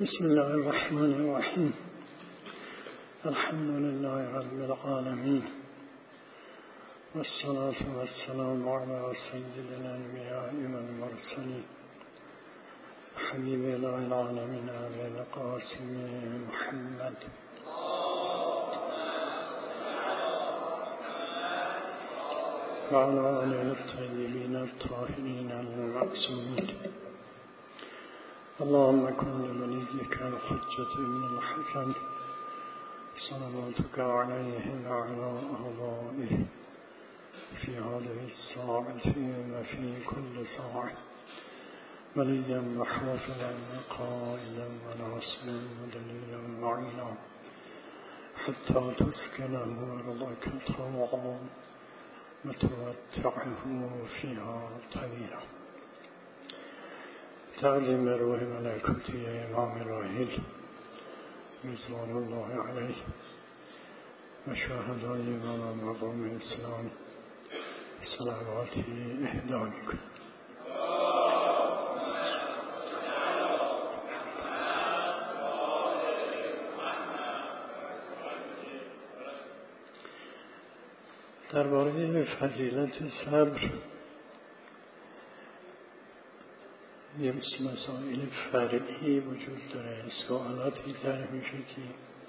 بسم الله الرحمن الرحیم. الحمد لله رب العالمین والصلاة والسلام على سید الانبیاء والمرسلین حبیب الله العالمین ابی القاسم محمد وعلى آله الطیبین الطاهرین المعصومین. اللهم كن لوليك الحجة ابن الحسن صلواتك عليه وعلى آبائه في هذه الساعة وفي كل ساعة وليا وحافظا وقائدا وناصرا ودليلا معينا حتى تسكنه أرضك طوعا وتمتعه فيها طويلا. تعلیم روح ملکوتی امام راحل رضوان الله علیه و شهدای و مقام اسلام صلواتی اهدا می‌کنم. درباره فضیلت صبر یه مسائل فرعی وجود داره، سوالاتی طرح میشه که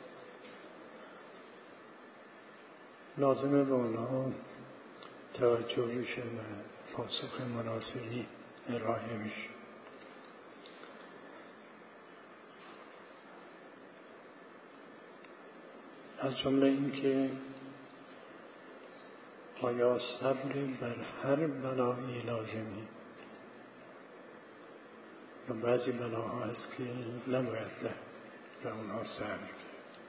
لازمه به اونها توجه بشه و پاسخ مناسبی ارائه میشه. از جمله این که آیا صبر بر هر بلایی لازمی؟ و بعضی بلاها هست که نباید به اونها صبر کرد.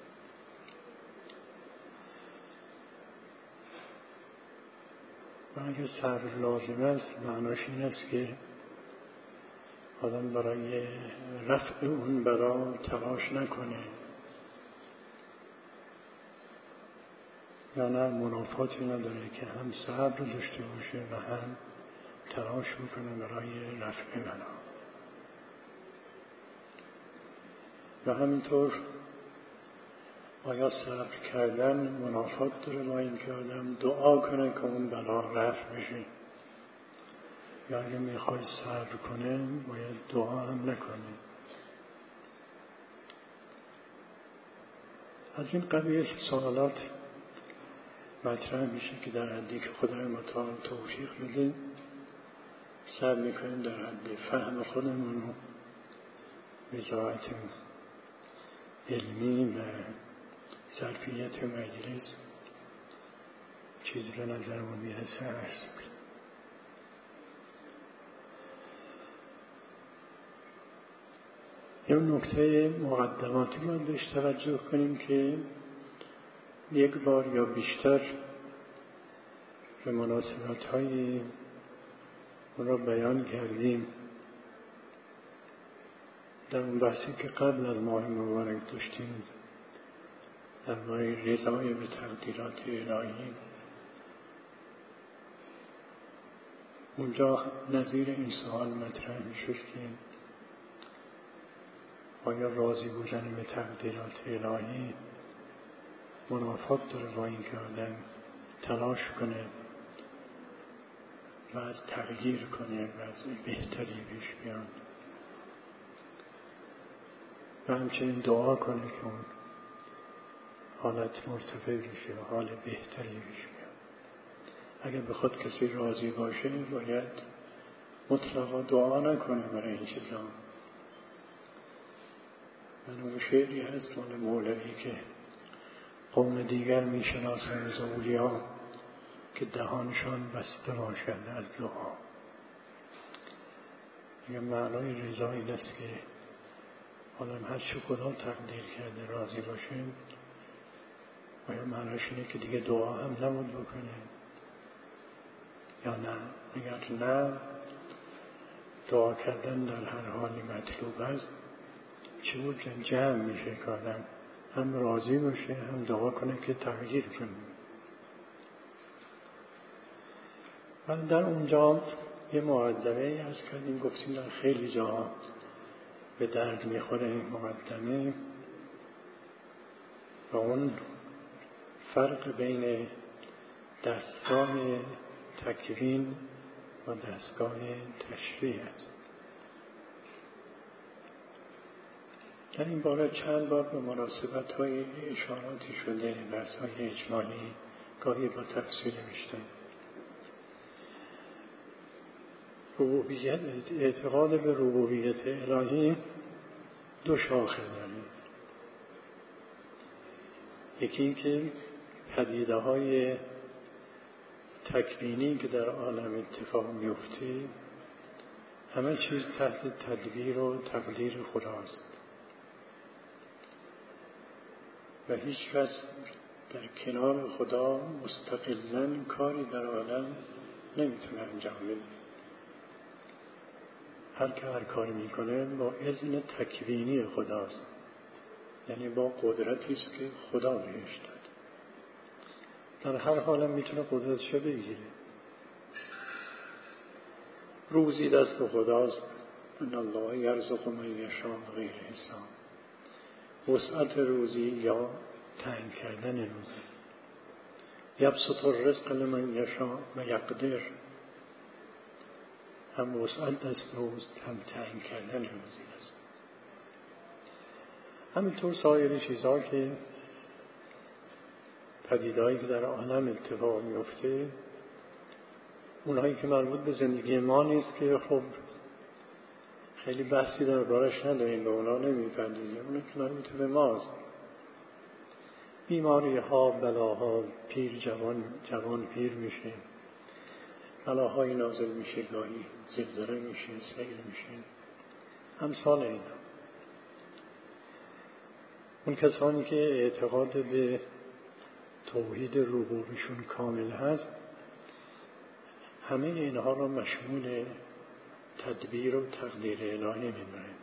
و اگر صبر لازم است معناش این است که آدم برای رفع اون بلا تلاش نکنه یا نه منافاتی نداره که هم صبر داشته باشه و هم تلاش بکنه برای رفع بلا. و همینطور آیا صبر کردن منافات داره با این که آدم دعا کنه که اون بلا رفع بشه، یا اگه میخوای صبر کنه باید دعا هم نکنه. از این قبیل سوالات مطرح میشه که در حدی که خدای متعال توفیق بده سعی میکنیم در حد فهم خودمون و وضاحتمون علمی و ظرفیت مجلس چیزی به نظرمون میرسه عرض کنیم. یه نکته مقدماتی باید بهش توجه کنیم که یک بار یا بیشتر به مناسبت‌های اون را بیان کردیم در اون بحثی که قبل از ماه مبارک داشتیم درباره رضای به تقدیرات الهی. اونجا نظیر این سوال مطرح میشد که آیا راضی بودن به تقدیرات الهی منافات داره با این که آدم تلاش کنه و از تغییر کنه و از بهتری پیش بیان و همچنین دعا کنه که اون حالت مرتفع بشه و حال بهتری پیش بیاد. اگر بخواد کسی راضی باشه باید مطلقا دعا نکنه برای این چیزا. من اون شعری هست مال مولوی که قوم دیگر میشناسند از اولیا که دهانشان بسته باشد از دعا. یه معنای رضا این است که آدم هر چی خدا تقدیر کرده راضی باشه و یا معناش اینه که دیگه دعا هم نباید بکنه یا نه. اگر نه دعا کردن در هر حالی مطلوب است چه بود جمع میشه که آدم هم راضی باشه هم دعا کنه که تغییر کنه. و در اونجا یه مقدمه از کردیم گفتیم در خیلی جاها به درد میخوره این مقدمه و اون فرق بین دستگاه تکوین و دستگاه تشریع است. در این باره چند بار به مناسبت‌های اشاراتی شده، بحث‌های اجمالی، گاهی با تفسیر بیشتر. ربوبیت، اعتقاد به ربوبیت الهی دو شاخه داره. یکی این که پدیده‌های تکوینی که در عالم اتفاق میفته همه چیز تحت تدبیر و تقدیر خداست و هیچ کس در کنار خدا مستقلاً کاری در عالم نمیتونه انجام بده. هر که هر کاری میکنه با اذن تکوینی خداست، یعنی با قدرتی است که خدا بهش داد. در هر حالم میتونه قدرتشو بگیره. روزی دست خداست، ان الله یرزق من یشاء بغیر حساب. وسعت روزی یا تنگ کردن روزی. یبسط الرزق لمن یشاء و یقدر. هم وسعت دست روز، هم تنگ کردن روزی است. همینطور سایر چیزها که پدیدهایی که در عالم اتفاق میفته، اونهایی که مربوط به زندگی ما نیست که خب خیلی بحثی دربارش نداریم، به اونا نمیپردازیم. اون که مربوط به ماست، بیماری ها، بلاها، پیر جوان پیر میشه، بلاهای نازل میشه، گاهی زلزله میشه، سیل میشه، امثال اینا. اون کسانی که اعتقاد به توحید ربوبیشون کامل هست، همه اینها را مشمول تدبیر و تقدیر الهی می‌دونن،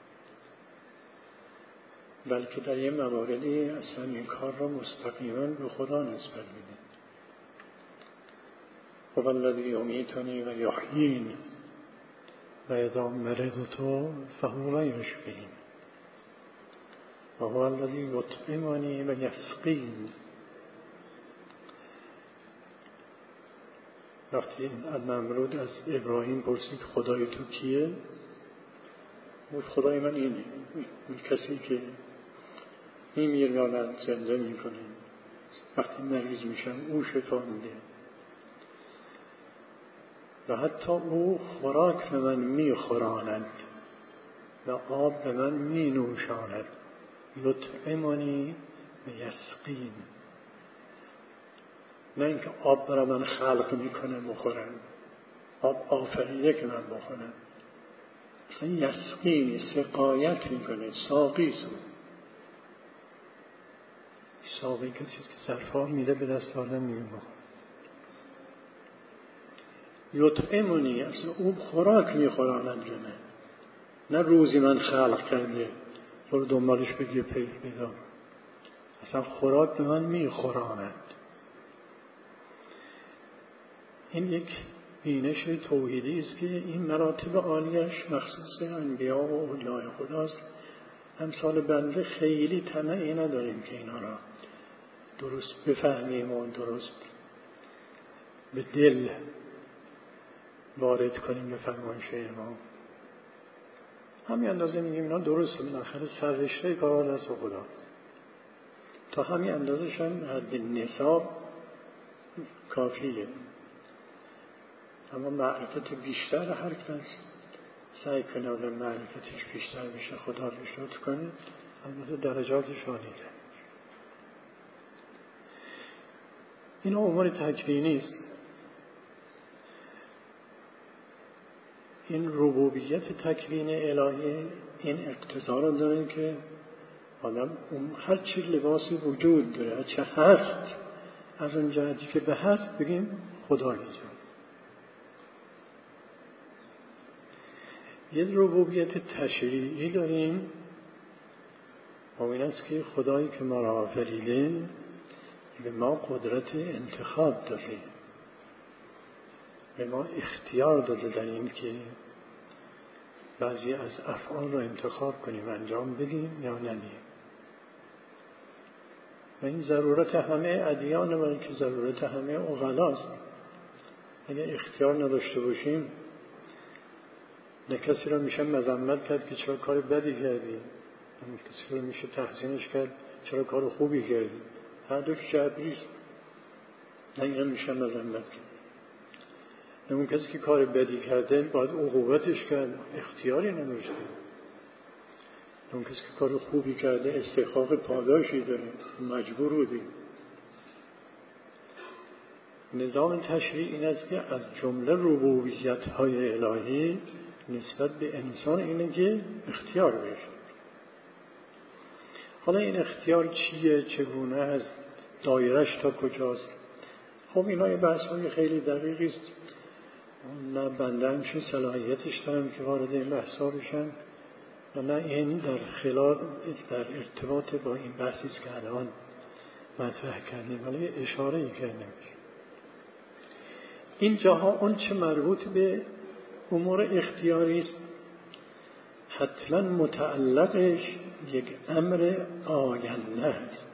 بلکه در یه مواردی اصلا این کار را مستقیما به خدا نسبت میدن. هو الذی یمیتنی و یحیین و اذا مرضت فهو یشفین و هو الذی یطعمنی و یسقین. وقتی نمرود از ابراهیم پرسید خدای تو کیه؟ گفت خدای من اینه، این کسی که میمیرانند زنده میکنه، وقتی مریض میشم او شفا میده و حتی او خوراک به من میخوراند و آب به من مینوشاند. یطعمنی و یسقین. نه اینکه آب برای من خلق میکنه بخورم، آب آفریده که من بخورم. اصلا یسقین، سقایت میکنه، ساقیست. ساقی کسی که سرفار میده به دست آدم میبخور. یطعمنی، اصلا او خوراک میخوراند به من، نه روزی من خلق کرده برو دنبالش بگیر پیدا. اصلا خوراک به من میخوراند. این یک بینش توحیدی است که این مراتب عالیش مخصوص انبیا و اولیاء خداست. امثال بنده خیلی طمعی نداریم که اینا را درست بفهمیم و درست به دل وارد کنیم به فرمایش ما. همین اندازه میگیم اینا درسته، بالاخره سررشته کار دست خداست. تا همین اندازه‌ش هم حد نصاب کافیه. اما معرفت بیشتر هر کس سعی کنه و معرفتش بیشتر بشه، خدا رو شکر کنه، البته درجاتش عالی‌تر. این امور تکوینی است. این ربوبیت تکوین الهی این اقتضا رو داره که آدم هر چی لباسی وجود داره، هر چی هست، از اون جهتی که به هست بگیم خدا ایجاد. یه ربوبیت تشریعی داریم و این است که خدایی که ما را آفریده به ما قدرت انتخاب داده، به ما اختیار داده در این که بعضی از افعال رو انتخاب کنیم انجام بدیم یا ندیم. و این ضرورت همه ادیان و که ضرورت همه عقلاست. اگر اختیار نداشته باشیم نه کسی رو میشه مذمت کرد که چرا کار بدی کردی، نه کسی رو میشه تحسینش کرد چرا کار خوبی کردی. هر دوش جبریست، نه این میشه مذمت کرد. نه اون کسی که کار بدی کرده باید عقوبتش کرد، اختیاری نداشته. نه اون کسی که کار خوبی کرده استحقاق پاداشی داره، مجبور بودی. نظام تشریع این است که از جمله ربوبیت‌های الهی نسبت به انسان اینه که اختیار بشه. حالا این اختیار چیه، چگونه است، دایرش تا کجاست؟ خب اینا یه بحث‌های خیلی دقیقی است. نه بنده همچین صلاحیتش دارم که وارد این بحث‌ها بشم و نه این در ارتباط با این بحثی است که الان مطرح کردیم، ولی اشاره‌ای کردیم. این جاها اون چه مربوط به امور اختیاری است حتما متعلقش یک امر آینده است.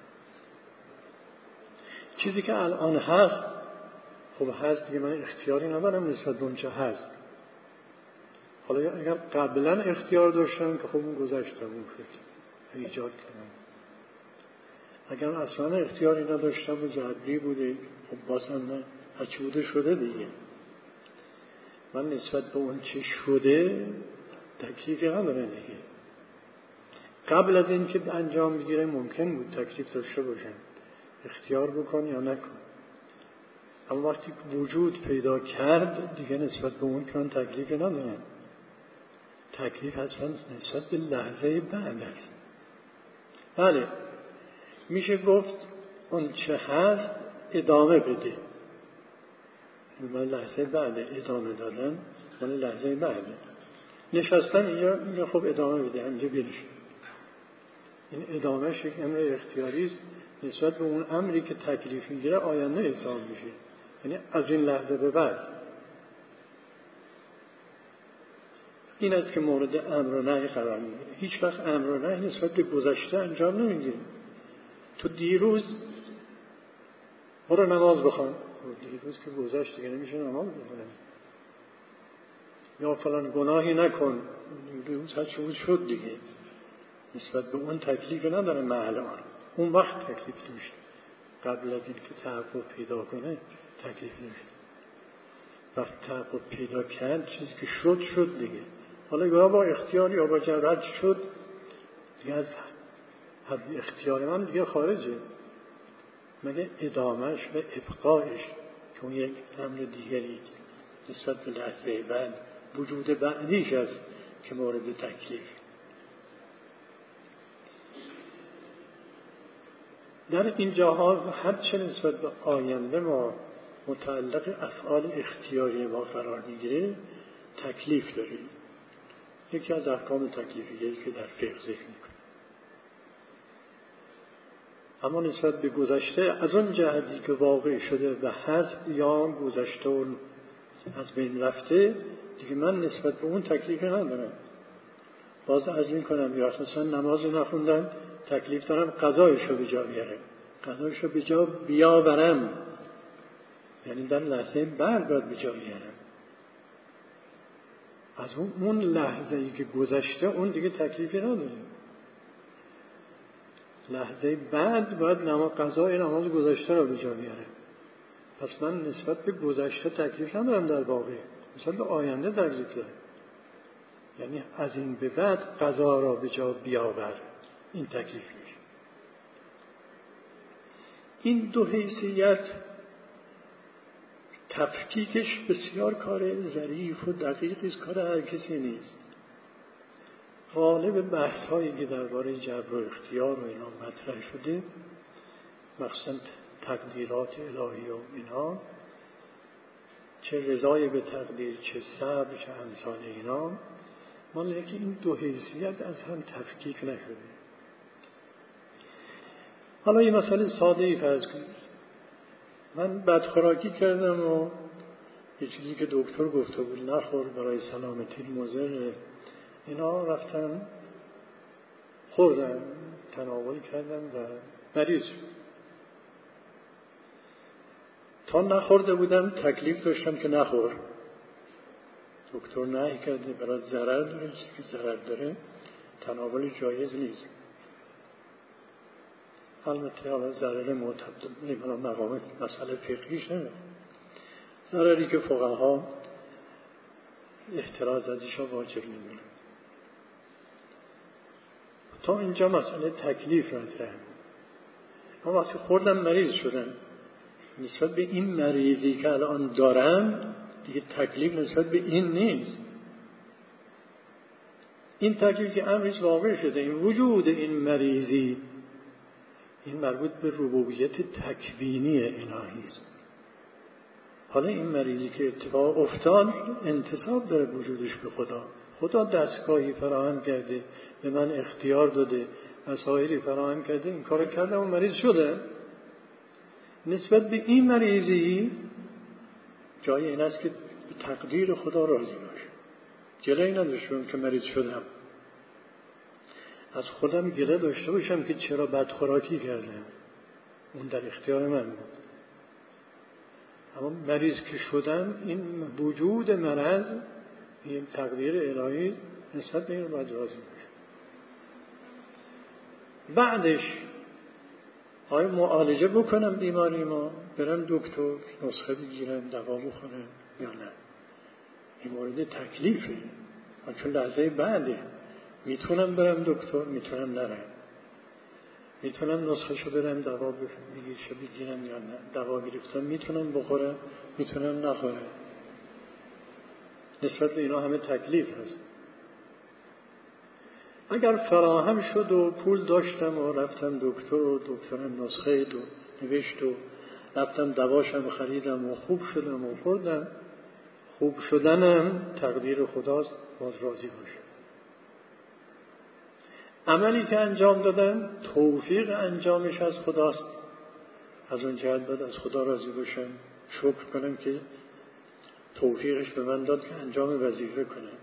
چیزی که الان هست خب هست دیگه، من اختیاری ندارم نسبت به اون چه هست. حالا اگر قبلا اختیار داشتم که خب اون گذشته، اون شد ایجاد کردم. اگر اصلا اختیاری نداشتم و جبری بوده خب بازم نه، هرچی بوده شده دیگه. من نسبت به اون چه شده تکلیفی نداره دیگه. قبل از این که انجام بگیره ممکن بود تکلیف داشته باشم، اختیار بکن یا نکن. اما وقتی وجود پیدا کرد دیگه نسبت به اون که من تکلیفی ندارم. تکلیف اصلا نسبت به لحظه بعد است. بله میشه گفت اون چه هست ادامه بده. من لحظه بعد ادامه دادن، من لحظه بعد نشستن اینجا خب ادامه بده، همینجا بینش. این ادامهش یک امر اختیاری است نسبت به اون امری که تکلیف میگیره آینده حساب میشه، یعنی از این لحظه به بعد. این است که مورد امر و نهی قرار میگیره. هیچ وقت امر و نهی نسبت به گذشته انجام نمیگیره. تو دیروز برو نماز بخوان، دیروز که گذشت دیگه نمیشه نماز بخونه. یا فلان گناهی نکن، دیروز هر چه شد دیگه. نسبت به اون تکلیف نداره محل آن. اون وقت تکلیف داشت. قبل از این که تحقق پیدا کنه تکلیف داشت. وقت تحقق پیدا کرد چیزی که شد دیگه. حالا یا با اختیار یا با جبر شد دیگه، از حد اختیار من دیگه خارجه. مگه ادامهش و ابقایش که اون یک امر دیگری است نسبت به لحظه بعد، وجود بعدیش است که مورد تکلیف. در این جاها هر چه نسبت به آینده ما متعلق افعال اختیاری ما قرار میگیره تکلیف داریم. یکی از احکام تکلیفیه که در فقه ذکر میکنه. اما نسبت به گذشته از اون جهتی که واقع شده و هست یا گذشته و از بین رفته دیگه من نسبت به اون تکلیفی ندارم. باز عزم کنم یا مثلا نماز نخوندم تکلیف دارم قضایشو به جا بیارم، قضایشو به جا بیاورم، یعنی در لحظه بعد باید به جا بیارم. از اون لحظه ای که گذشته اون دیگه تکلیفی نداره. لحظه بعد باید قضای نماز گذشته رو به جا بیارم. پس من نسبت به گذشته تکلیف ندارم، در واقع نسبت به آینده تکلیف دارم. یعنی از این به بعد قضا را به جا بیاور، این تکلیف میشه. این دو حیثیت تفکیکش بسیار کار ظریف و دقیقی است، کار هر کسی نیست. غالب بحث هایی که درباره جبر و اختیار و اینا مطرح شده، مخصوصا تقدیرات الهی و اینا، چه رضای به تقدیر چه صبر چه امثال اینا، مانه که این دو حیثیت از هم تفکیک نشده. حالا یه مسئله ساده ای فرض کنید. من بدخوراکی کردم و یه چیزی که دکتر گفته بود نخور برای سلامتی مضر اینا رفتم خوردم، تناول کردم و مریض شدم. تا نخورده بودم تکلیف داشتم که نخور. دکتر نهی کرده، برای ضرر داره، چیزی که ضرر داره تناول جایز نیست. البته حالا ضرر معتبر نمیدونم مقام مسئله فقهیش نمیدونم، ضرری که فقها احتراز ازش واجب نمیدونم. تا اینجا مسئله تکلیف مطرحه. اما وقتی خوردم مریض شدم، نسبت به این مریضی که الان دارم دیگه تکلیف نسبت به این نیست. این تکلیف که امرش واقع شده، این وجود این مریضی، این مربوط به ربوبیت تکوینی الهی است. حالا این مریضی که اتفاق افتاد انتساب داره وجودش به خدا. خدا دستگاهی فراهم کرده، به من اختیار داده، مسائلی فراهم کرده، این کارو کردم و مریض شده. نسبت به این مریضی جای این است که به تقدیر خدا راضی باشه. گله نداشتم که مریض شدم، از خودم گله داشته باشم که چرا بدخوراکی کردم، اون در اختیار من بود. اما مریض که شدم، این وجود مرض، این تقدیر الهی، نسبت به این باید راضی باشه. بعدش آیا معالجه بکنم بیماری ما، برم دکتر نسخه بگیرم دوا بخورم یا نه؟ این مورد تکلیفه، چون لحظه بعده. میتونم برم دکتر، میتونم نرم، میتونم نسخه شو برم دوا بگیرم یا نه، دوا گرفتم میتونم بخورم، میتونم نخورم. نسبت به اینا همه تکلیف هست. اگر فراهم شد و پول داشتم و رفتم دکتر و دکترم نسخه دو نوشت و رفتم دواشم خریدم و خوب شدم و خوردم، خوب شدنم تقدیر خداست، باز راضی باشه. عملی که انجام دادم توفیق انجامش از خداست، از اون جهت باید از خدا راضی باشم، شکر کنم که توفیقش به من داد که انجام وظیفه کنم.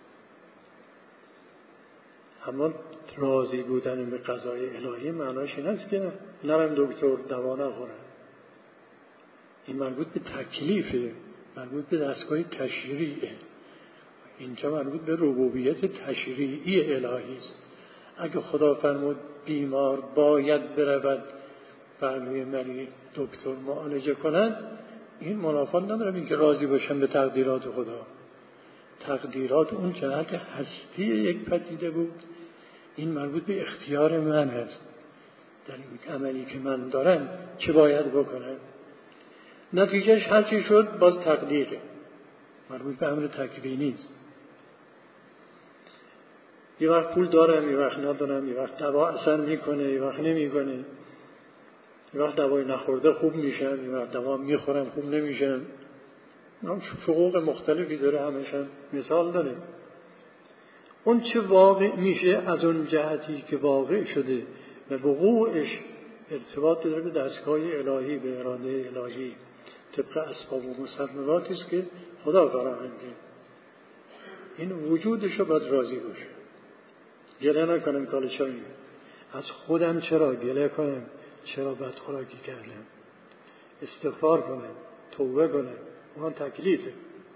اما راضی بودن به قضای الهی معناش این است که نرم دکتر دوا نخورم. این مربوط به تکلیفه، مربوط به دستگاه تشریعه. اینجا مربوط به ربوبیت تشریعی الهی است. اگه خدا فرمود بیمار باید برود برای مریض دکتر معالجه کنند، این منافات نداره این که راضی باشم به تقدیرات خدا. تقدیرات اون جهت هستی یک پدیده بود، این مربوط به اختیار من هست. در این عملی که من دارم چه باید بکنم، نتیجهش هر چی شد باز تقدیره، مربوط به امر تکوینی است. یه وقت پول دارم، یه وقت ندارم، یه وقت دوا اثر میکنه، یه وقت نمیکنه، یه وقت دوای نخورده خوب میشم، یه وقت دوا میخورم خوب نمیشم. حقوق مختلفی داره، همشون مثال داره. اون چه واقع میشه از اون جهتی که واقع شده و وقوعش ارتباط داره به دستگاه الهی، به اراده الهی، طبق اسباب و مسبباتی است که خدا فراهم کرده. این وجودش رو باید راضی باشه، گله نکنم کال چایی، از خودم چرا گله کنم، چرا بدخوراکی کردم، استغفار کنم، توبه کنم، اون تکلیفه.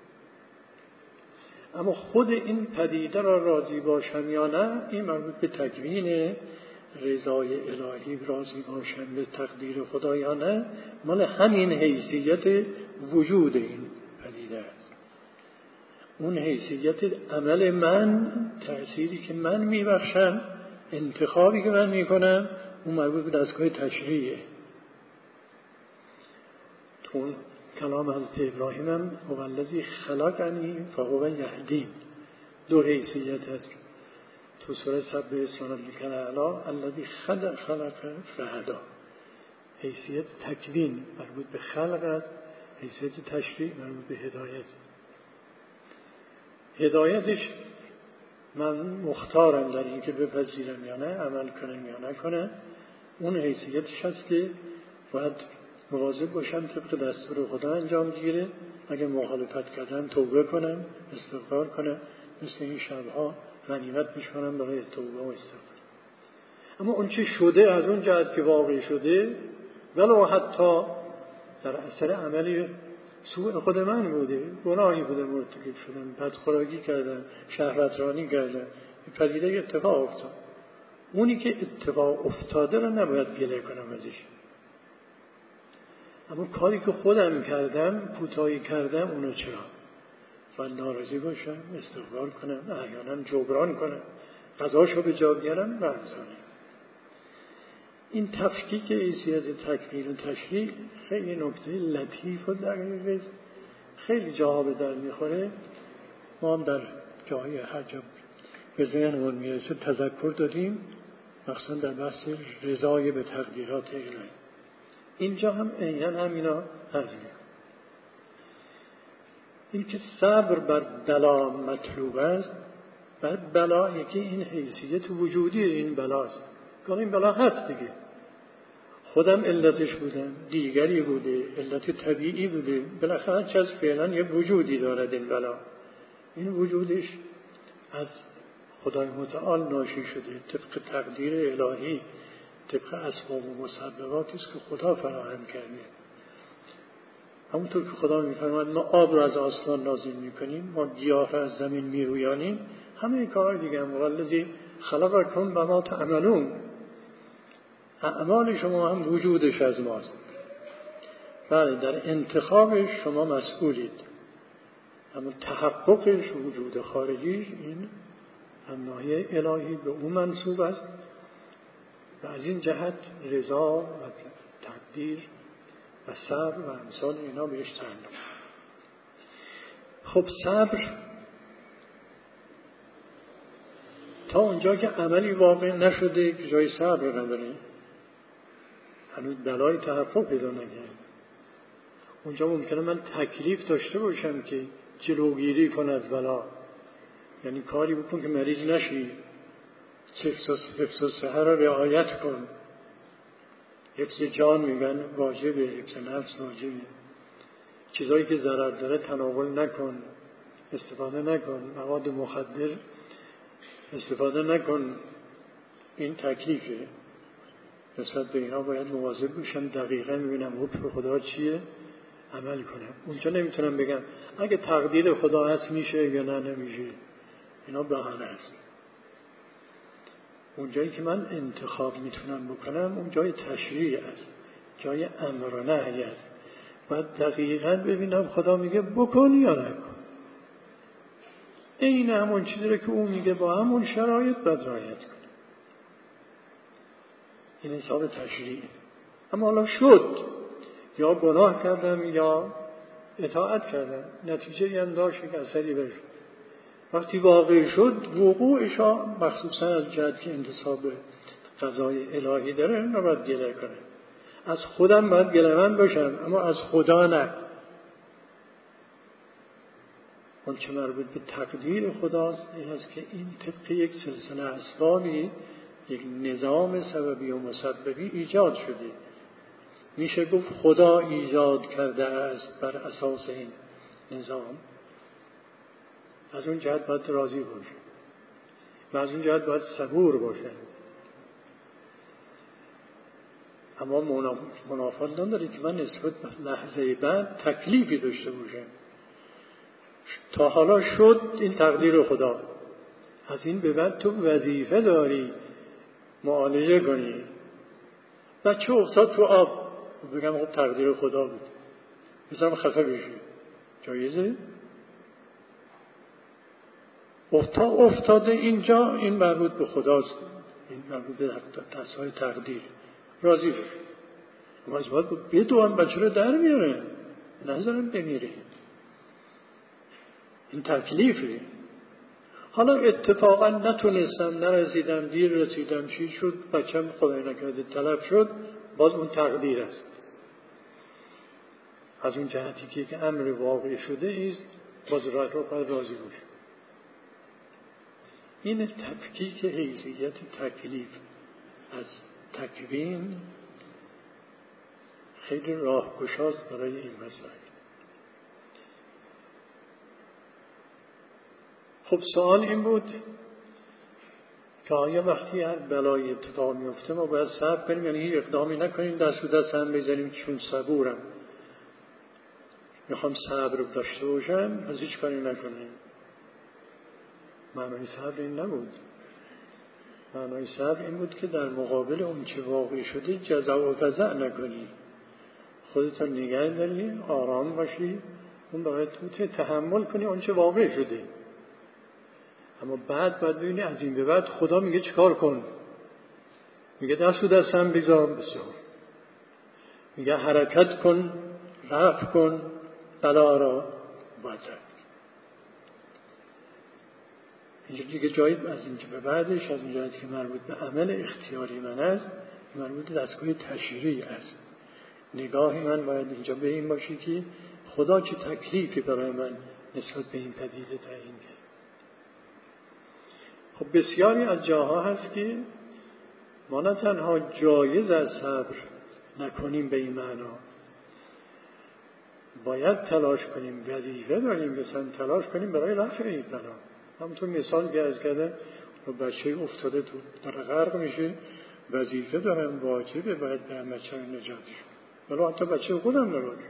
اما خود این پدیده را راضی باشم یا نه، این مربوط به تکوین رضای الهی راضی باشم به تقدیر خدا یا نه، مال همین حیثیت وجود این پدیده است. اون حیثیت عمل من، تأثیری که من میبخشم، انتخابی که من میکنم، اون مربوط به دستگاه تشریعه. تو کلام حضرت ابراهیم هم هو الذی خلقنی فهو یهدین، دو حیثیت هست. تو سوره سبح اسم ربک الاعلی الذی خلق فهدی، حیثیت تکوین مربوط به خلق است، حیثیت تشریع مربوط به هدایت. هدایتش من مختارم در این که بپذیرم یا نه، عمل کنم یا نکنم. اون حیثیتش هست که باید مواظب باشم طبق دستور خدا انجام گیره. اگه مخالفت کردم توبه کنم، استغفار کنم، مثل این شبها غنیمت میشمارم برای توبه و استغفار. اما اون چه شده از اون جهت که واقع شده، ولو حتی در اثر عملی سوء خود من بوده، گناهی بوده مرتکب شدم، بدخوراکی کردم، شهوترانی کردم، پدیده اتفاق افتاد. اونی که اتفاق افتاده رو نباید گله کنم ازش. اما کاری که خودم کردم، کوتاهی کردم، اونو چرا؟ باید ناراضی باشم، استغفار کنم، احیانا جبران کنم، قضاشو به جا بیارم و امثاله. این تفکیک حیثیت تکوین و تشریع خیلی نکته لطیف و دقیقه، خیلی جاها به در میخوره. ما هم در جاهای هر جا به ذهنمون میرسه تذکر دادیم، مخصوصا در بحث رضای به تقدیرات الهی. اینجا هم عیناً همینا عرض میکنم. این که صبر بر بلا مطلوب است، بر بلا یکی این حیثیت وجودی این بلاست. که این بلا هست دیگه، خودم علتش بودم، دیگری بوده، علت طبیعی بوده، بالاخره چه از فعلا یه وجودی دارد این بلا. این وجودش از خدای متعال ناشی شده، طبق تقدیر الهی، طبق اسباب و مسبباتی است که خدا فراهم کرده. همونطور که خدا می‌فرماید ما آب را از آسمان نازل می‌کنیم، ما گیاه را از زمین می‌رویانیم، همه کار دیگه هم والذی خلقکم و ما تعملون. اعمال شما هم وجودش از ماست. بله، در انتخابش شما مسئولید، اما تحققش وجود خارجیش این هم ناحیه الهی به اون منسوب است و از این جهت رضا و تقدیر و صبر و امثال اینا بهش تعلق. خب صبر تا اونجا که عملی واقع نشده که جای صبر نداره، هنوز بلای تحقق پیدا نکرد. اونجا ممکنه من تکلیف داشته باشم که جلوگیری کن از بلا، یعنی کاری بکن که مریض نشی، حفظ صحه را رعایت کن، حفظ جان میگن واجبه، حفظ نفس واجبه، چیزایی که ضرر داره تناول نکن، استفاده نکن، مواد مخدر استفاده نکن. این تکلیفه. نسبت به اینا باید مواظب باشم، دقیقاً ببینم حکم خدا چیه، عمل کنم. اونجا نمیتونم بگم اگه تقدیر خدا هست میشه یا نه نمیشه، اینا بهانه است. اونجایی که من انتخاب میتونم بکنم اون جای تشریع است، جای امر و نهی است. باید دقیقاً ببینم خدا میگه بکن یا نکن. این همون چیزی رو که اون میگه با همون شرایط باید رعایت کنم. این حساب تشریع. اما حالا شد، یا گناه کردم یا اطاعت کردم، نتیجه هم داشت که اثری بشه. وقتی واقع شد وقوعش مخصوصا از جهت که انتصاب قضای الهی داره نباید گله کنه. از خودم باید گله‌مند باشم، اما از خدا نه. اون چه مربوط به تقدیر خداست این است که این طبق یک سلسله اسبابی، یک نظام سببی و مسببی ایجاد شده. میشه گفت خدا ایجاد کرده است بر اساس این نظام. از اون جهت باید راضی باشه و از اون جهت باید صبور باشه. اما منافات نداره که من نسبت به لحظه بعد تکلیفی داشته باشم. تا حالا شد این تقدیر خدا، از این به بعد تو وظیفه داری معالجه کنی. بچه افتاد تو آب، بگم خب تقدیر خدا بود، بذارم خفه بشه، جایزه؟ افتاده اینجا، این مربوط به خداست، این مربوط به دستهای تقدیر. راضی باشه. اما از باید بدوام بچه رو در میاره، نذارم بمیره. این تکلیفه. حالا اتفاقا نتونستم، نرسیدم، دیر رسیدم، چی شد، بچم خدای نکرده تلف شد، باز اون تقدیر است. از اون جهتی که یک امر واقع شده ایست، باز رو باید راضی باشه. این تفکیک حیثیت تکلیف از تکوین خیلی راهگشاست برای این مسائل. خب سوال این بود که آیا وقتی هر بلای اتفاق میفته ما باید صبر کنیم، یعنی هیچ اقدامی نکنیم، دست و دست هم بزنیم چون صبورم میخوام صبر داشته باشم از هیچ کاری نکنیم. معنای صبر این نبود. معنای صبر این بود که در مقابل اون چه واقع شده جزع و فزع نکنی، خودتو نگه داری، آرام باشی، اون باید تو تحمل کنی اون چه واقع شده. اما بعد باید ببینی از این به بعد خدا میگه چیکار کن. میگه دست و دستم بگذار، بسیار میگه حرکت کن، رفع کن، بلا را باید رفت. اینجا دیگه جایی از اینجا به بعدش، از اون که مربوط به عمل اختیاری من است، مربوط به دستگاه تشریعی است. نگاه من باید اینجا به این باشی که خدا چه تکلیفی برای من نسبت به این پدیده تعیین کرد. خب بسیاری از جاها هست که ما نه تنها جایز از صبر نکنیم به این معنا، باید تلاش کنیم، وظیفه داریم مثلا تلاش کنیم برای رفع این بلا. همونطور مثال که از کردم بچه افتاده تو در غرق میشه، وظیفه دارم، واجبه، باید برم بچه رو نجاتش کنم. ولی حتی بچه خودم نباید.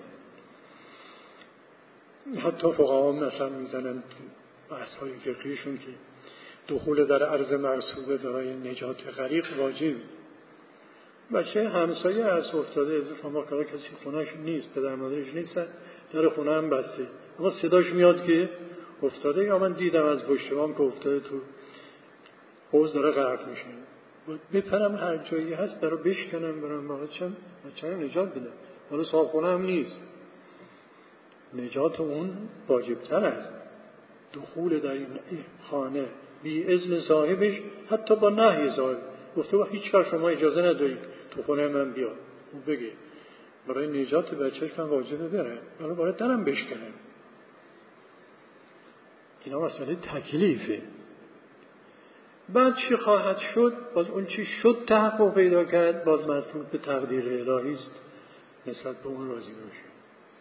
حتی فقها مثلا میزنن تو بحث‌های فقهیشون که دخول در عرض مرصوبه برای نجات غریق واجب. بچه همسایه از افتاده، شما کسی خونهش نیست، پدر مادرش نیستن، در خونه هم بسته، اما صداش میاد که افتاده، یا من دیدم از پشت بام که افتاده تو حوض داره غرق میشه، بپرم هر جایی هست درو بشکنم برم بچه رو نجات بدم. ولی صاحب خونه هم نیست، نجات اون واجبتر است. دخول در این خانه بی اذن صاحبش، حتی با نهی صاحب، گفته با هیچ کار شما اجازه ندارید تو خونه من بیاد، اون بگه برای نجات بچهش من واجبه برم، ولی باید درم بشکنم. اینا مسئله تکلیفه. بعد چی خواهد شد؟ باز اون چی شد تحقق پیدا کرد، باز مربوط به تقدیر الهی است، نسبت به اون راضی باشه.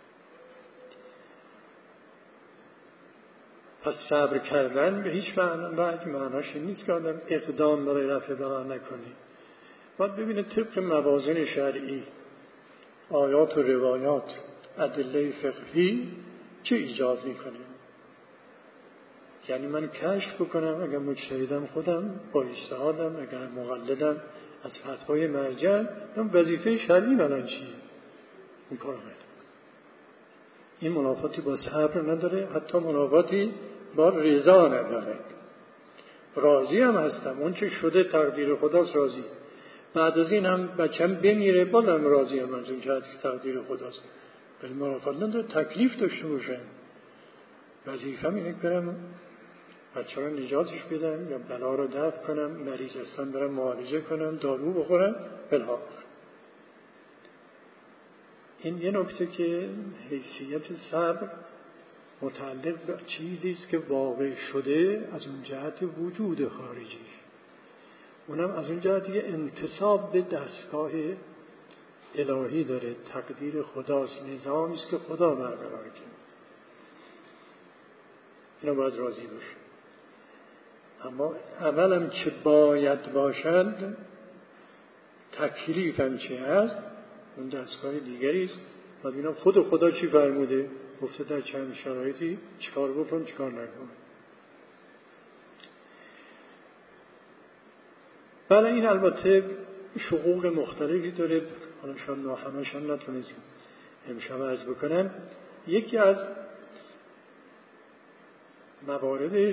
پس صبر کردن به هیچ معناش نیست که آدم اقدام برای رفع بلا نکنه. باید ببینه طبق موازین شرعی، آیات و روایات، ادله فقهی چه ایجاد میکنه. یعنی من کشف بکنم، اگر مجتهدم خودم با اجتهادم، اگر مقلدم از فتوای مرجع، اون وظیفه شرعی من چیه؟ این کارو کنم. این منافاتی با صبر نداره، حتی منافاتی با رضا نداره. راضی هم هستم، اون چه شده تقدیر خداست، راضی. بعد از این هم بچم بمیره بازم راضی هم از اون جهت که تقدیر خداست. ولی منافات نداره، تکلیف داشته باشم. وظیفه‌م اینه برم بچه رو نجاتش بدم، یا بلا رو دفع کنم، مریض هستن برم معالجه کنم، دارو بخورم، بلا. این یه نکته که حیثیت صبر متعلق به چیزی است که واقع شده از اون جهت وجود خارجی، اونم از اون جهت یه انتساب به دستگاه الهی داره، تقدیر خداست، نظامی است که خدا برقرار کرد. اینو باید راضی باشه. اما اولم چه باید باشد، تکلیفم چه هست، اون دستگاه دیگری است. باید ببینم خود خدا چی فرموده، گفته در چند شرایطی چیکار بکن چیکار نکن. برای این البته شقوق مختلفی داره، حالا شاید همش هم نتونستیم امشب عرض بکنم. یکی از مواردش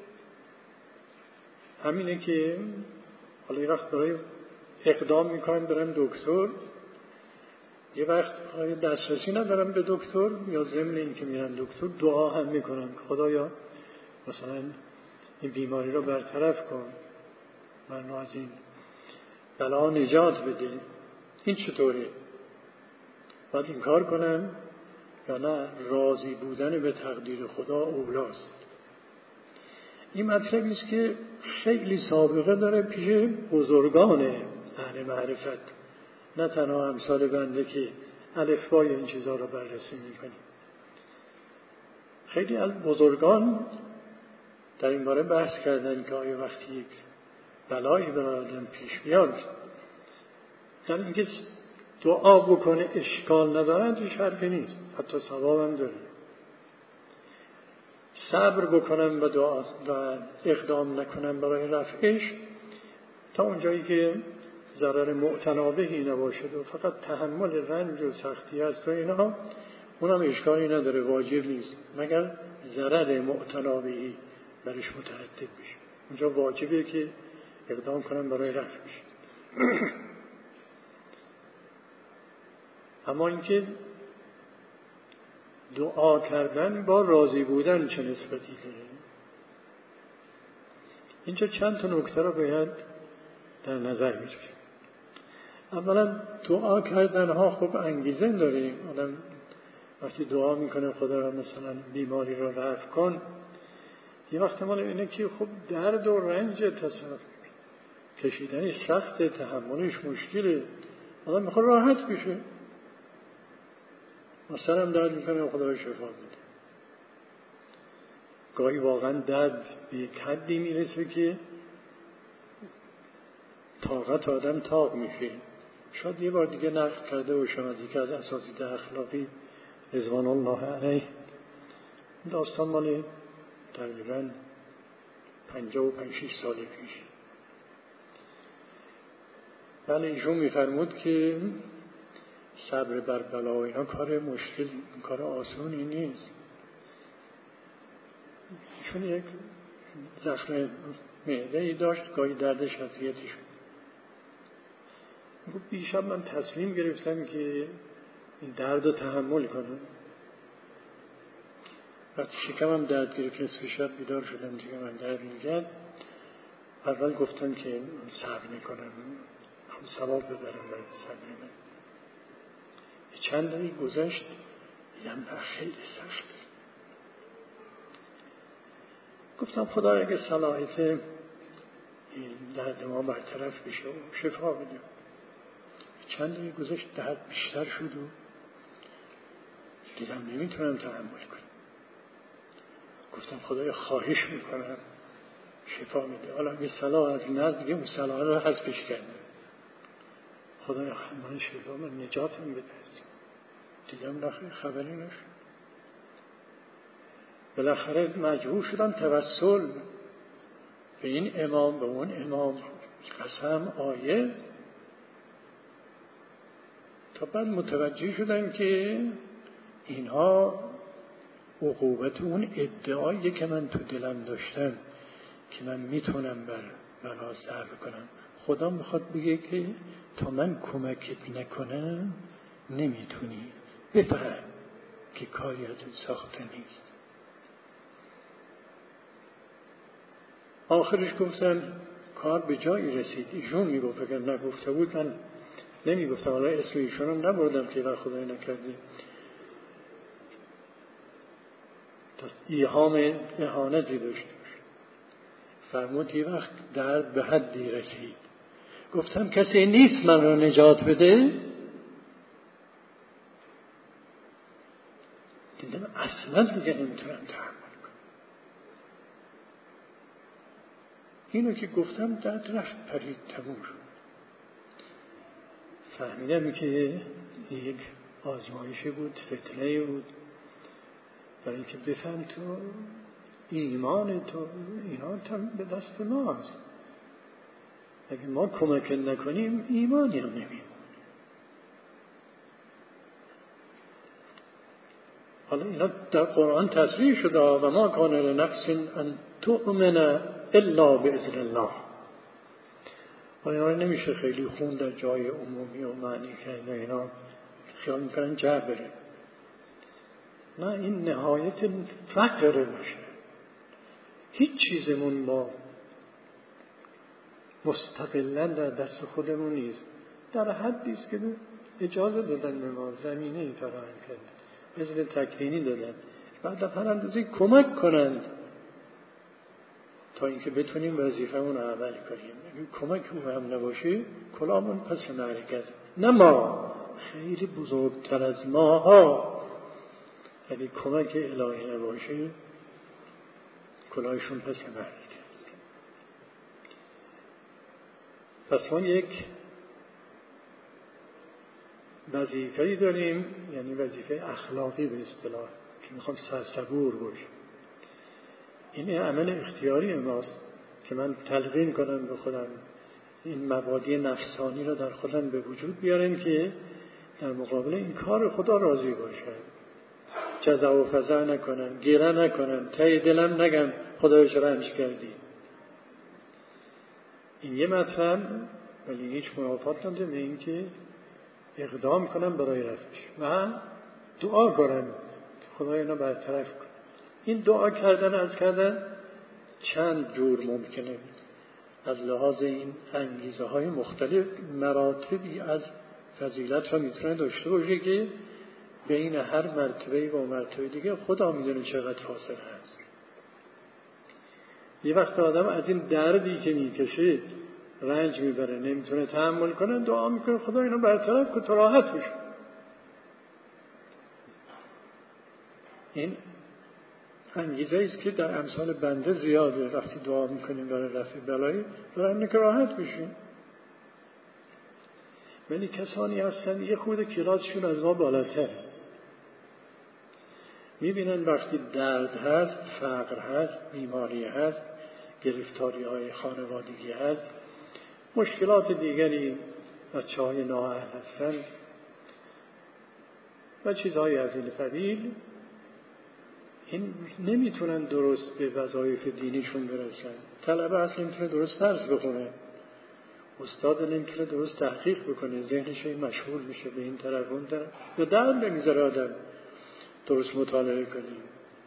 همینه که حالا یه وقت برای اقدام میکنم برم دکتر، یه وقت دسترسی ندارم به دکتر، یا ضمن این که میرم دکتر دعا هم میکنم که خدایا مثلا این بیماری رو برطرف کن، من از این بلا نجات بده. این چطوره؟ باید این کار کنم یا نه راضی بودن به تقدیر خدا اولاست؟ این مطلبی است که خیلی سابقه داره پیش بزرگان اهل معرفت، نه تنها امثال بنده که الفبای این چیزها رو بررسی میکنیم. خیلی از بزرگان در این باره بحث کردن که آیا وقتی یک بلایی برای آدم پیش بیاد، در اینکه دعا بکنه اشکال ندارد هیچ حرفی نیست، حتی ثواب هم داره. صبر بکنم و دعا و اقدام نکنم برای رفعش تا اونجایی که ضرر معتنا بهی نباشد و فقط تحمل رنج و سختی است و اینا، اونم اشکالی نداره، واجب نیست مگر ضرر معتنا بهی برش مترتب بشه، اونجا واجبه که اقدام کنم برای رفعش. اما اینکه دعا کردن با راضی بودن چه نسبتی داره، اینجا چند تا نکته رو باید در نظر بگیریم. اولا دعا کردن ها خب انگیزه داره، آدم وقتی دعا میکنه خدا را مثلا بیماری رو رفع کن، یه وقت مال اینه که خب درد و رنج تصرف کشیدنش سخته، تحملش مشکله، آدم میخواد راحت بشه، مثلا درد میکنه خدا شفا بده. گاهی واقعا درد به یک حدی میرسه که طاقت آدم طاق میشه. شاید یه بار دیگه نقل کرده باشم از یکی از اساتید اخلاقی رضوان الله علیه، داستان مال تقریبا 55-6 سال پیش. بله ایشون میفرمود که صبر بر بلا و اینا کار مشکل، کار آسونی نیست. ایشون یک زخم معده‌ای داشت، گاهی دردش اذیتش شد. گفت دیشب من تصمیم گرفتم که این درد رو تحمل کنم. وقتی شکمم درد گرفت نصف شب بیدار شدم دیگه من درد می‌کرد. اول گفتم که صبر میکنم، خب ثواب ببرم من صبر من. چند دقیقه گذشت دیدم خیلی سخته. گفتم خدا اگه صلاحیت این درد ما برطرف بشه و شفا بده. چند دقیقه گذشت درد بیشتر شد و دیدم نمیتونم تحمل کنم. گفتم خدایا خواهش میکنم شفا میده، حالا اگه صلاح از نزد دیگه اون صلاح رو حذفش کردم. خدایا من شفا، من نجاتم بده. دیدم نخیر خبری نشد. بالاخره مجبور شدم توسل به این امام به اون امام، قسم آیه، تا بعد متوجه شدم که اینها عقوبت اون ادعایی که من تو دلم داشتم که من میتونم بر بلا صبر کنم. خدا میخواد بگه که تا من کمکت نکنم نمیتونی، بفهم که کاری از ساخته نیست. آخرش گفتم کار به جایی رسید. ایشون میگفت اگر نگفته بود من نمیگفتم، حالا اسم ایشونم نبردم که وقت خدای نکرده تا ایهام اهانتی داشته باشه. فرمود یه وقت درد به حدی رسید گفتم کسی نیست من رو نجات بده. دیدم اصلا دیگه نمیتونم تحمل کنم. اینو که گفتم درد رفت پرید تموم شد. فهمیدم که یک آزمایشی بود، فتنه بود، برای اینکه بفهم تو ایمان تو اینا به دست ماست، اگه ما کمک نکنیم ایمانی هم نمیم. حالا اینا در قرآن تصریح شده و ما کان لنفس ان تؤمن الا باذن الله. اینا رو نمیشه خیلی خون در جای عمومی و معنی کرد، اینا خیال میکنن جبره. نه، این نهایت فقره باشه. هیچ چیزمون ما مستقلا در دست خودمون نیست، در حدی است که اجازه دادن به ما، زمینه فراهم کردن، مثل تکوینی دادن، بعد در هر اندازه کمک کنند تا اینکه بتونیم وظیفه‌مون رو عمل کنیم. اگه کمک او هم نباشه کلاهمون پس معرکت، نه ما، خیلی بزرگتر از ماها اگه کمک الهی نباشه کلاهشون پس معرکت است. پس ما یک وظیفه‌ای داریم، یعنی وظیفه اخلاقی به اصطلاح، که میخوام صبور باشم. این عمل اختیاری ماست که من تلقین کنم به خودم، این مبادی نفسانی رو در خودم به وجود بیارم که در مقابل این کار خدا راضی باشم، جزع و فزع نکنم، گیره نکنم، ته دلم نگم خدای چرا رنج کردی. این یه مطلب، ولی هیچ منافات نداره به این که اقدام کنم برای رفعش و دعا کنم که خدای اینو برطرف کنه. این دعا کردن از کردن چند جور ممکنه، از لحاظ این انگیزه های مختلف مراتبی از فضیلت را میتونه داشته باشه که بین هر مرتبه و مرتبه دیگه خدا میدونه چقدر فاصله هست. یه وقت آدم از این دردی که میکشه رنج میبره، نمیتونه تحمل کنه، دعا میکنه خدا اینو برطرف کن تا راحت بشه. این انگیزه است که در امثال بنده زیاده. وقتی دعا میکنیم برای رفع بلایی، برای اینه که راحت بشیم. ولی کسانی هستن یه خورده کلاسشون از ما بالاتره، میبینن وقتی درد هست، فقر هست، بیماری هست، گرفتاری های خانوادگی هست، مشکلات دیگری، بچه‌های نااهل هستند و چیزهای از این قبیل، این نمیتونن درست به وظایف دینیشون برسن. طلبه اصلا نمیتونه درست درس بخونه، استاد نمیتونه درست تحقیق بکنه، ذهنش مشغول میشه به این طرف اون طرف، به درد نمیذاره آدم درست مطالعه کنیم.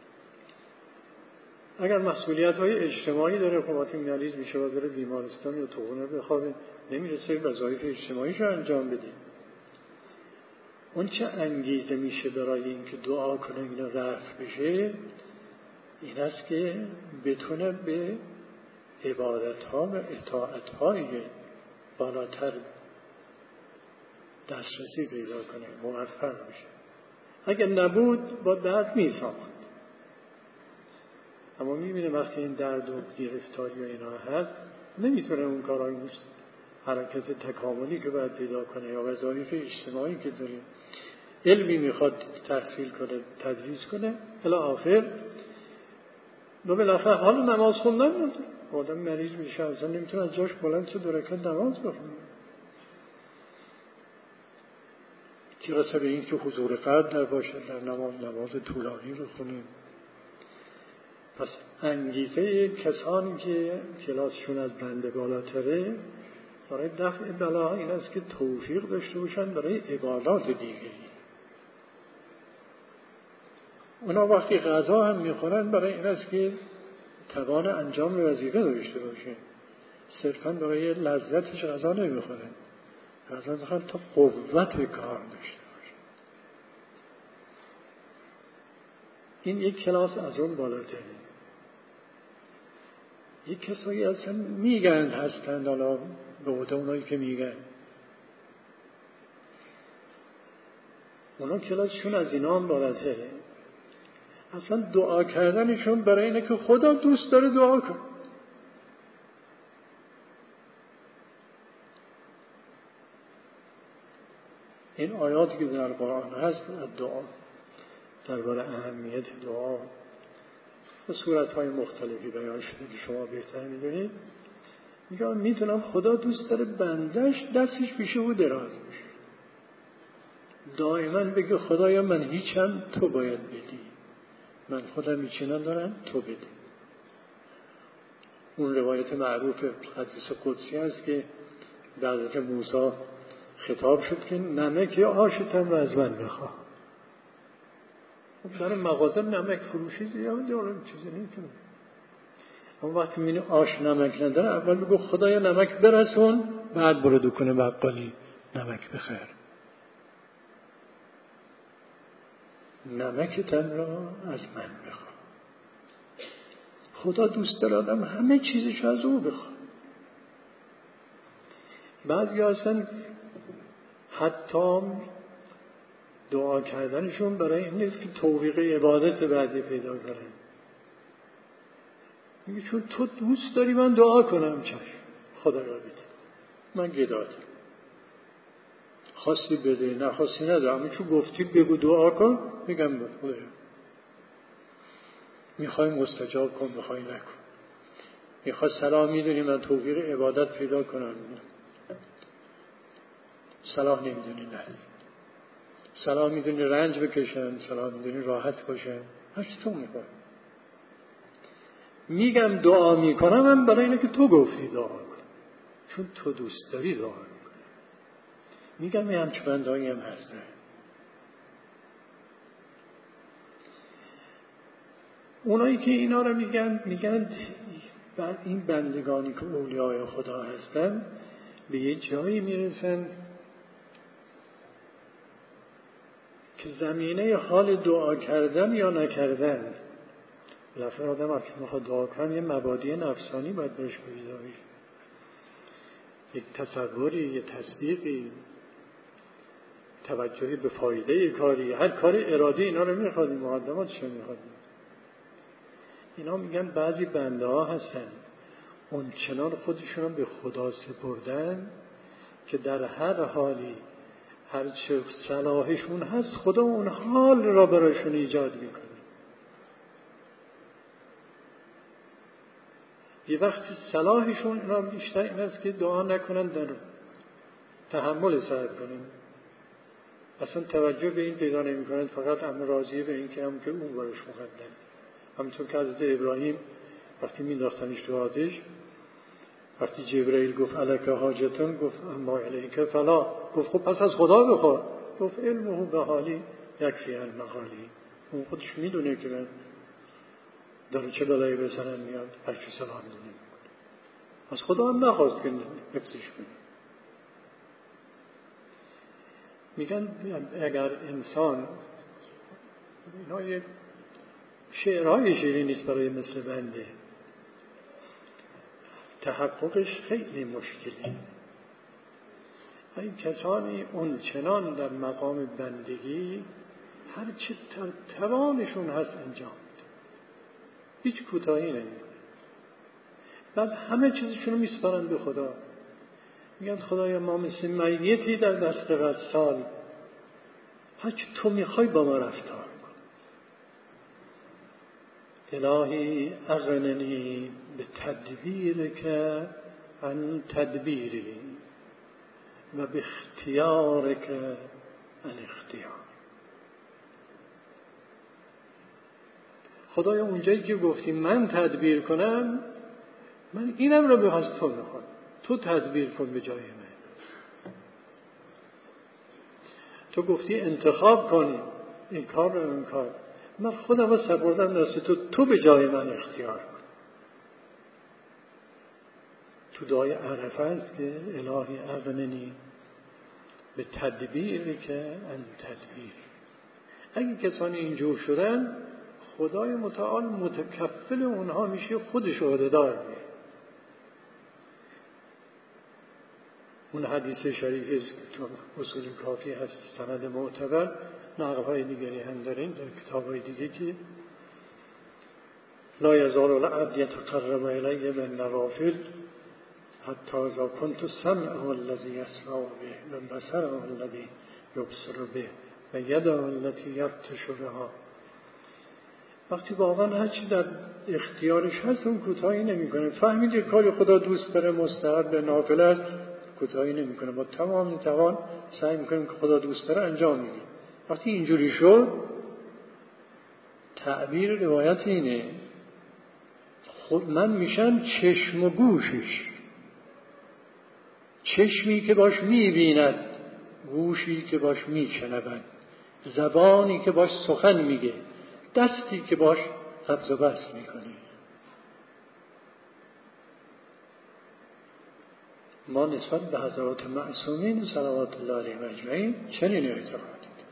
اگر مسئولیت های اجتماعی داره، خب وقتی مریض میشه و بره بیمارستان یا تو خونه بخوابه، نمیرسه وظایف اجتماعیش رو انجام بده. اون چه انگیزه میشه برای اینکه دعا کنه اینا رفع بشه، این است که بتونه به عبادت ها و اطاعت های بالاتر دسترسی پیدا کنه، موفق بشه. اگر نبود با درد میساخت. اما میبینه وقتی این درد و گرفتاری و اینا هست، نمیتونه اون کارهای حرکت تکاملی که باید پیدا کنه یا وظایف اجتماعی که داره، علمی میخواد تحصیل کنه، تدریس کنه الی آخر، و بالاخره حال نماز خوندن نداره. آدم مریض میشه اصلا نمیتونه از جاش بلند شه 2 رکعت نماز بخونه. که رسه به این که حضور قلب نباشه در نماز طولانی رو خونیم. پس انگیزه کسانی که کلاسشون از بنده بالاتره برای دفع بلا این است که توفیق داشته باشن برای عبادات دیگری. اونا وقتی غذا هم میخورن برای این است که توان انجام وظیفه داشته باشه، صرفا برای لذتش غذا نمیخورن، غذا میخوان تا قوت کار داشته باشه. این یک کلاس از اون بالاتره. یک کسایی اصلا میگن هستند، حالا به عهده اونایی که میگن، اونا کلاسشون از اینا هم بالاتره. اصلا دعا کردنشون برای اینه که خدا دوست داره دعا کن. این آیاتی که در قرآن هست دعا، درباره اهمیت دعا به صورت‌های مختلفی بیان شده که شما بهتر می‌دونید. میگم میتونم خدا دوست داره بندش دستش پیش او دراز بشه، دائما بگه خدایا من هیچم، تو باید بدی، من خودم هیچی ندارم، تو بده. اون روایت معروف حدیث قدسی است که به حضرت موسی خطاب شد که نمک آشتم و از من بخواه. در مغازه نمک فروشی زیاد دارم، چیزی نمیتونم. اما وقتی میبینی آش نمک نداره، اول بگو خدایا نمک برسون، بعد برو دکون بقالی نمک بخر. نمک تن را از من بخواه. خدا دوست داره آدم همه چیزش از او بخواه. بعضی هستن حتی دعا کردنشون برای این نیست که توفیق عبادت بعدی پیدا کنن. میگه چون تو دوست داری من دعا کنم، چشم خدا را بده. من گداتم، خواستی بده نخواستی نده، اما چون گفتی بگو دعا کن میگم بخواه، میخوای مستجاب کن میخوای نکن، میخوای صلاح میدونی من توفیق عبادت پیدا کنم، صلاح نمیدونی نه، صلاح میدونی رنج بکشن، صلاح میدونی راحت باشن، هرچی تو میخوای. میگم دعا میکنم من برای اینه که تو گفتی دعا کن، چون تو دوست داری دعا کن. میگم یه همچه بندهایی هم هستن. اونایی که اینا رو میگن این بندگانی که اولیای خدا هستن به یه جایی میرسن که زمینه حال دعا کردن یا نکردن، بالاخره آدم وقتی میخواد دعا کنن یه مبادی نفسانی باید برش پیدا بشه، یک تصوری، یه تصدیقی، توجهی به فایده کاری، هر کار ارادی اینا رو میخواد، مقدماتش رو میخواد. اینا میگن بعضی بنده ها هستن اون چنان خودشون به خدا سپردن که در هر حالی هر چه صلاحشون هست خدا اون حال را براشون ایجاد میکنه. یه وقتی صلاحشون اینا بیشتر این است که دعا نکنن، در تحمل سر کنن، اصلا توجه به این پیدا نمی کنن، فقط همه راضیه به این که هم که اون براش مقدم. همونطور که حضرت ابراهیم وقتی مینداختنش تو آتش، وقتی جبرئیل گفت الک حاجتون، گفت اما الیک فلا، گفت خب پس از خدا بخواه، گفت علمه به حالی یکفی المقالی، اون خودش میدونه که من داره چه بلایی به سرم میاد، هر چی سلام دونه از خدا هم نخواست که حفظش کنه. میگن اگر انسان، اینا یه شعرهای شیرین نیست برای مثل بنده، تحققش خیلی مشکلی. این کسانی اون چنان در مقام بندگی هر چه توانشون هست انجام میده، هیچ کوتاهی نمیکنه، بعد همه چیزشون رو میسپارن به خدا. میگن خدایا ما مثل میتی در دست غسال، هر چی تو میخوای با ما رفتار کن. الهی اغننی به تدبیرک عن تدبیری و به اختیارک عن اختیار. خدایا اونجایی که گفتی من تدبیر کنم، من اینم رو به از تو میخوام، تو تدبیر کن به جای من. تو گفتی انتخاب کن این کار رو اون کار، من خودم رو سپردم دست تو به جای من اختیار کن. تو دعای عرفه است که الهی اغننی به تدبیر که ان تدبیر. اگه کسانی اینجور شدن، خدای متعال متکفل اونها میشه، خودش عهده‌دار میشه. اون حدیث شریفی تو اصول کافی هست، سند معتبر، نقل‌های دیگری هم دارین در کتاب‌های دیگه که لا یزال العبد یتقرب الی بالنوافل حتی اذا كنت سمعه الذی یسمع به و بصره الذی یبصر به و یده التي یبطش بها. وقتی واقعا هرچی در اختیارش هست اون کوتاهی نمی‌کنه. فهمید یک کاری خدا دوست داره، مستحب نافله است، کوتاهی نمی‌کنه، با تمام توان سعی می‌کنیم که خدا دوست داره انجام میدیم. وقتی اینجوری شد، تعبیر روایت اینه خود من میشم چشم و گوشش، چشمی که باش میبیند، گوشی که باش میشنود، زبانی که باش سخن میگه، دستی که باش قبض و بسط میکنه. ما نسبت به حضرات معصومین صلوات الله علیهم اجمعین چنین اعتقاد.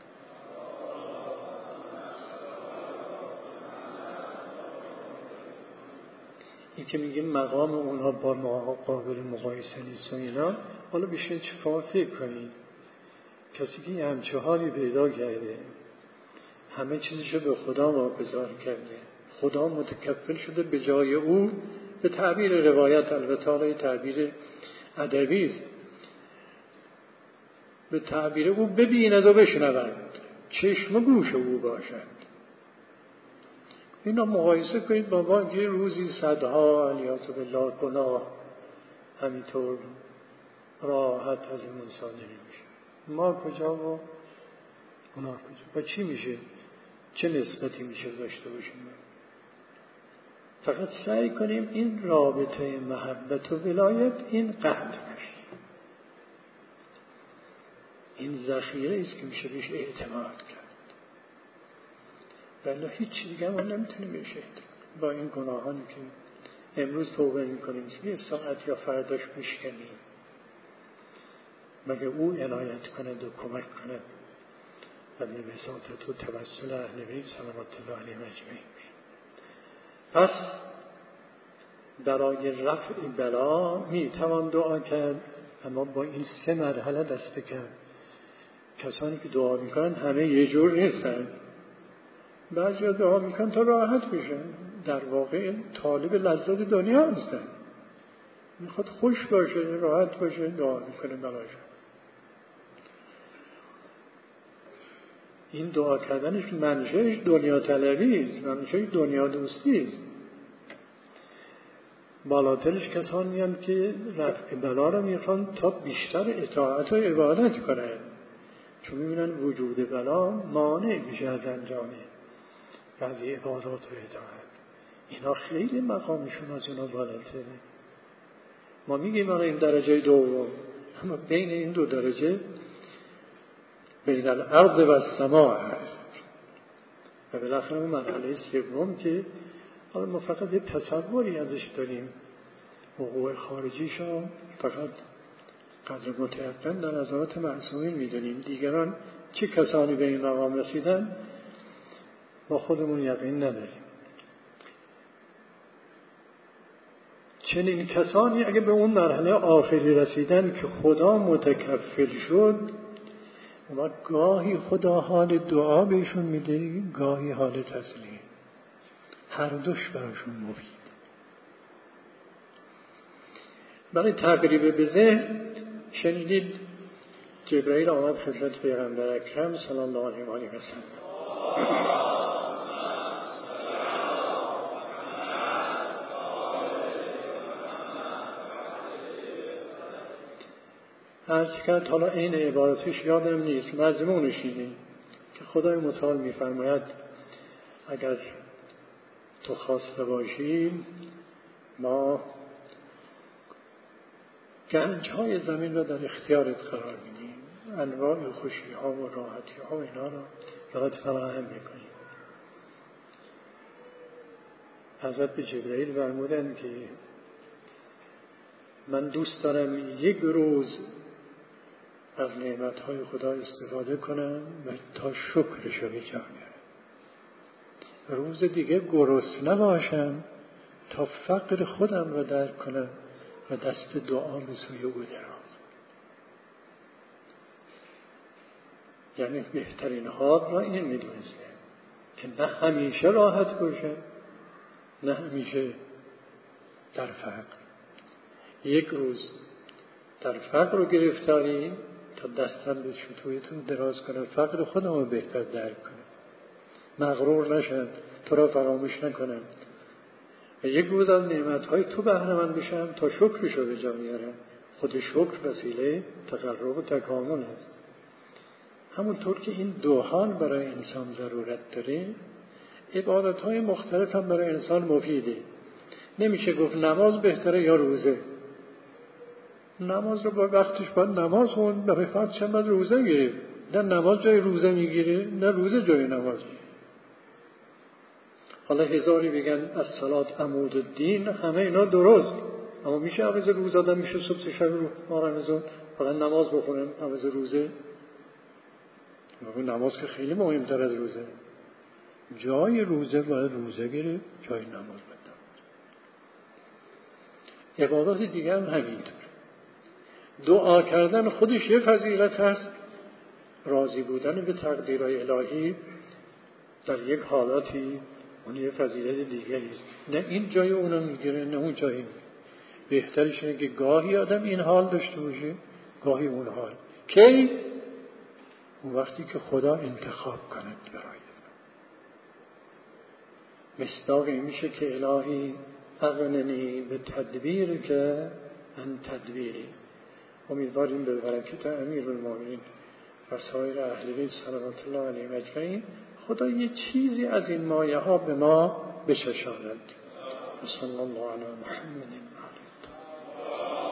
این که میگیم مقام اونها با ما قابل مقایسه نیست و اینا، حالا بیشتر چیکار فکر کنید؟ کسی که همچه حالی پیدا کرده، همه چیزشو به خدا واگذار کرده، خدا متکفل شده به جای او، به تعبیر روایت، البته حالا تعبیر ادبی است، به تعبیر او ببیند و بشنوند، چشم و گوش او باشد. اینا مقایسه کنید با ما یه روزی صدها علیاذ بالله گناه همینطور راحت از این صادر میشه. ما کجا و گناه کجا؟ و چی میشه؟ چه نسبتی میشه داشته باشیم؟ فقط سعی کنیم این رابطه محبت و ولایت این قطع بشه. این ذخیره است که میشه بهش اعتماد کرد. ولی هیچ دیگه ما نمیتونیم بهش اعتماد. با این گناهانی که امروز توبه میکنیم یه ساعت یا فرداش میشکنیم، مگه او عنایت کند و کمک کند و به وساطت و توسل اهل بیت صلوات الله علیهم اجمعین. پس برای رفع بلا میتوان دعا کرد، اما با این 3 مرحله دست کم. کسانی که دعا میکنن همه یه جور نیستن. بعضی دعا میکنن تا راحت بشن، در واقع طالب لذت دنیا هستن، میخواد خوش باشه راحت باشه دعا میکنه براش. این دعا کردنش منشأش دنیا طلبی است، منشأش دنیا دوستی است. بالاترش کسانی هستند که رفع بلا را میخوان تا بیشتر اطاعت و عبادت کنند، چون میبینن وجود بلا مانع میشه از انجام بعضی عبادات و اطاعت. اینا خیلی مقامشون از اینا بالاتره. ما میگیم آقا این درجه دوم، اما بین این 2 درجه بین الارض و السماء هست و بالاخره اون مرحله 3 که حالا ما فقط یه تصوری ازش داریم، وقوع خارجیشو فقط قدر متیقن در نظرات معصومین میدونیم. دیگران چه کسانی به این مقام رسیدن ما خودمون یقین نداریم. چنین کسانی اگه به اون مرحله آخری رسیدن که خدا متکفل شد، و گاهی خدا حال دعا بهشون میده، گاهی حال تسلیم، هر دوش براشون مفید. برای تقریب به ذهن شنیدید جبرائیل آمد خدمت پیغمبر اکرم صلی الله علیه و آله و سلم. عرض کرد حالا این عبارتش یادم نیست، مضمونش اینه که خدای متعال میفرماید اگر تو خواسته باشی ما گنج‌های زمین را در اختیارت قرار میدیم، انواع خوشی‌ها و راحتی‌ها و اینا را برات فراهم میکنیم. حضرت به جبرائیل فرمودند که من دوست دارم 1 روز از نعمت‌های خدا استفاده کنم و تا شکرش رو بجا بیارم، روز دیگه گرسنه باشم تا فقر خودم رو درک کنم و دست دعا به سوی او دراز. یعنی بهترین حال را این میدونسته که نه همیشه راحت باشه نه همیشه در فقر. 1 روز در فقر رو گرفتاری تا دستم به شتویتون دراز کنه، فقر خودم رو بهتر درک کنم، مغرور نشم، تو را فراموش نکنم و 1 روز از نعمتهای تو بهره مند بشم تا شکرش رو به جا میارم. خود شکر وسیله تقرب و تکامل است. همونطور که این 2 حال برای انسان ضرورت داره، عبادتهای مختلف هم برای انسان مفیده. نمیشه گفت نماز بهتره یا روزه. نماز رو با وقتش باید نماز خوند، برای فرضش هم باید روزه گیره. نه نماز جای روزه میگیره نه روزه جای نماز میگیره. حالا هزاری بگن الصلات عمود الدین، همه اینا درست، اما میشه عوض روز آدم میشه صبح شب رو ما رمضان فقط نماز بخونم عوض روزه؟ نماز که خیلی مهمتر از روزه. جای روزه باید روزه گیره، جای نماز باید نماز. عبادات دیگه هم همینطور. دعا کردن خودش یه فضیلت هست، راضی بودن به تقدیرهای الهی در یک حالاتی اون یه فضیلت دیگری است. نه این جای اونو میگیره نه اون جایی میگیره. بهترش اینه که گاهی آدم این حال داشته باشه گاهی اون حال. کی؟ اون وقتی که خدا انتخاب کند برای مصداق این میشه که الهی اغننی به تدبیر که ان تدبیری. امیدواریم به برکت امیرالمومنین و سایر اهل بیت صلوات الله علیهم اجمعین خدا یه چیزی از این مایه ها به ما بچشاند. صلی الله علی محمد.